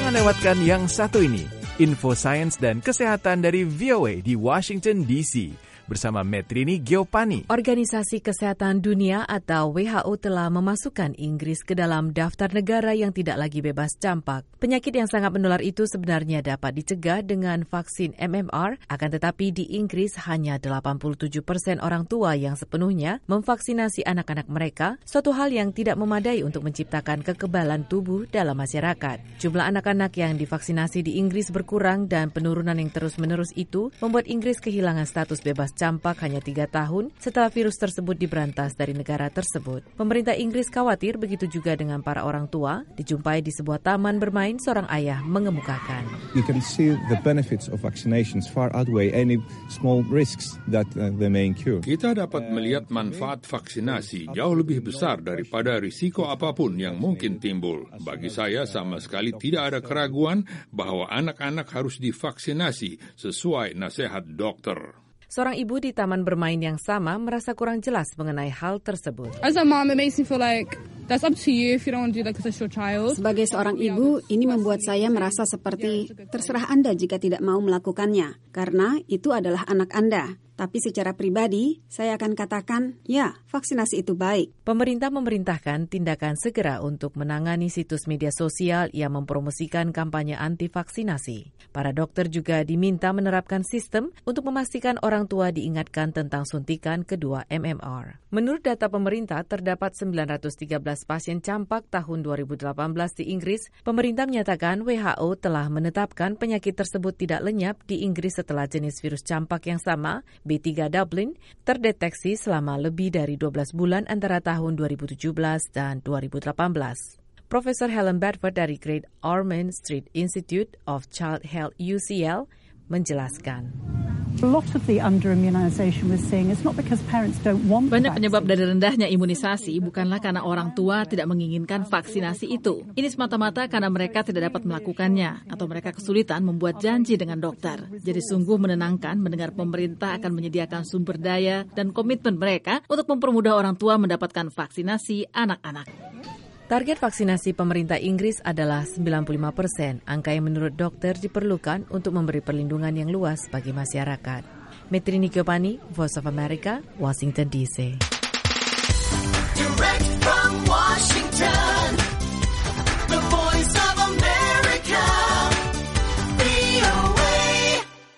Jangan lewatkan yang satu ini, info sains dan kesehatan dari VOA di Washington DC. Bersama Metrini Giopani. Organisasi Kesehatan Dunia atau WHO telah memasukkan Inggris ke dalam daftar negara yang tidak lagi bebas campak. Penyakit yang sangat menular itu sebenarnya dapat dicegah dengan vaksin MMR, akan tetapi di Inggris hanya 87% orang tua yang sepenuhnya memvaksinasi anak-anak mereka, suatu hal yang tidak memadai untuk menciptakan kekebalan tubuh dalam masyarakat. Jumlah anak-anak yang divaksinasi di Inggris berkurang dan penurunan yang terus-menerus itu membuat Inggris kehilangan status bebas campak hanya 3 tahun setelah virus tersebut diberantas dari negara tersebut. Pemerintah Inggris khawatir begitu juga dengan para orang tua. Dijumpai di sebuah taman bermain, seorang ayah mengemukakan. You can see the benefits of vaccinations far outweigh any small risks that they may incur. Kita dapat melihat manfaat vaksinasi jauh lebih besar daripada risiko apapun yang mungkin timbul. Bagi saya sama sekali tidak ada keraguan bahwa anak-anak harus divaksinasi sesuai nasihat dokter. Seorang ibu di taman bermain yang sama merasa kurang jelas mengenai hal tersebut. As a mom, it makes me feel like that's up to you if you don't want to do that because it's your child. Sebagai seorang ibu, ini membuat saya merasa seperti terserah Anda jika tidak mau melakukannya, karena itu adalah anak Anda. Tapi secara pribadi, saya akan katakan, ya, vaksinasi itu baik. Pemerintah memerintahkan tindakan segera untuk menangani situs media sosial yang mempromosikan kampanye anti-vaksinasi. Para dokter juga diminta menerapkan sistem untuk memastikan orang tua diingatkan tentang suntikan kedua MMR. Menurut data pemerintah, terdapat 913 pasien campak tahun 2018 di Inggris. Pemerintah menyatakan WHO telah menetapkan penyakit tersebut tidak lenyap di Inggris setelah jenis virus campak yang sama, B3 Dublin, terdeteksi selama lebih dari 12 bulan antara tahun 2017 dan 2018. Profesor Helen Bedford dari Great Ormond Street Institute of Child Health UCL menjelaskan. Banyak penyebab dari rendahnya imunisasi bukanlah karena orang tua tidak menginginkan vaksinasi itu. Ini semata-mata karena mereka tidak dapat melakukannya atau mereka kesulitan membuat janji dengan dokter. Jadi sungguh menenangkan mendengar pemerintah akan menyediakan sumber daya dan komitmen mereka untuk mempermudah orang tua mendapatkan vaksinasi anak-anak. Target vaksinasi pemerintah Inggris adalah 95%, angka yang menurut dokter diperlukan untuk memberi perlindungan yang luas bagi masyarakat. Metrini Giopani, Voice of America, Washington DC. Direct from Washington.